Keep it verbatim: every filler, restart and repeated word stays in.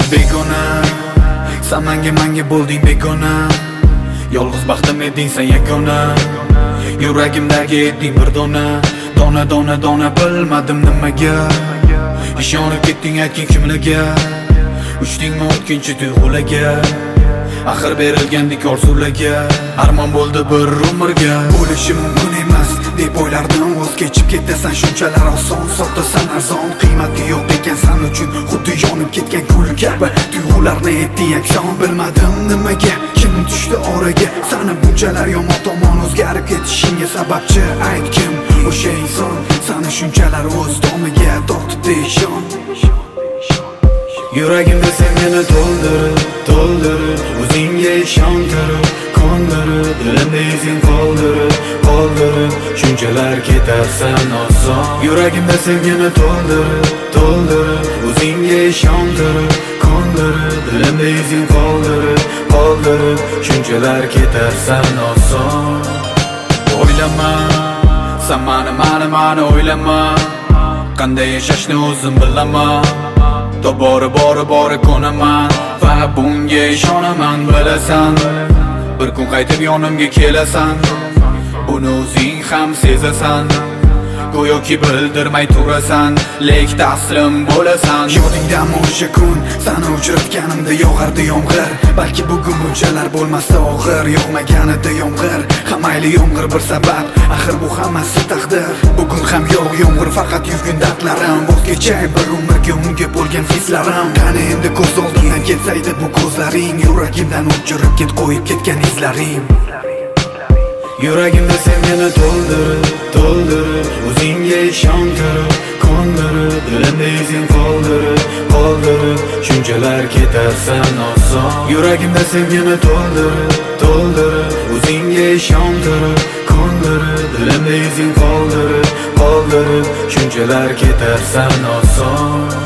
begona. Sen menga menga bo'lding begona. Yolg'iz baxtim eding sen yagona. Yuragimdagi eding bir dona. Dona dona dona bilmadim nimaga. Ishonib ketding aytgin kimlarga. Uchdingmi o'tkinchi tuyg'ularga. Axir berilgandek orzularga. Armon bo'ldi bir umrga. Bo'lishi mumkin emas deb o'ylardim, voz kechib ketasan shunchalar oson. Sotasan arzon, qiymati yo'q ekan sen uchun, xuddi yonib ketgan gul kabi. Tuyg'ularni etding yakson, bilmadim nimaga. Kim tushdi oraga? Sani bunchalar yomon tomon o'zgarib ketishingga sababchi ayt kim? O'sha inson sani shunchalar o'z domiga tortibdi ishon. Yuragimda seni to'ldirib, to'ldirib, o'zingga ishontirib, qondirib, dilimda izing qoldirib, qoldirib, shunchalar ketarsan oson. Yuragimda seni to'ldirib, to'ldirib, o'zingga ishontirib, qondirib, dilimda izing qoldirib, qoldirib, shunchalar ketarsan oson. O'ylama, sen mani, mani, mani o'ylama, qanday yashashni o'zim bilaman. Bori bori bori ko'naman va bunga ishonaman, bilasan. Bir kun qaytib yonimga kelasan, buni o'zing ham sezasan. Go'yoki bildirmay turasan, lek taslim bo'lasan. Yodingdami o'sha kun seni uchratganimda yog'ardi yomg'ir. Balki bugun bunchalar bo'lmasa og'ir, yog'maganida yomg'ir. Ha mayli yomg'ir bir sabab, axir bu hammasi taqdir. Bugun ham yo'q yomg'ir, faqat yuvgin dardlarim. Voz kechay bir umrga unga bo'lgan hislarim. Qani endi ko'z oldimdan ketsaydi bu ko'zlaring, yuragimdan o'chirib ket qo'yib ketgan izlaring. Yuragimda seni to'ldirib, to'ldirib, o'zingga ishontirib, qondirib, dilimda izing qoldirib, qoldirib, shunchalar ketarsan oson. Yuragimda seni to'ldirib, to'ldirib, o'zingga ishontirib, qondirib, dilimda izing qoldirib, qoldirib, shunchalar ketarsan oson.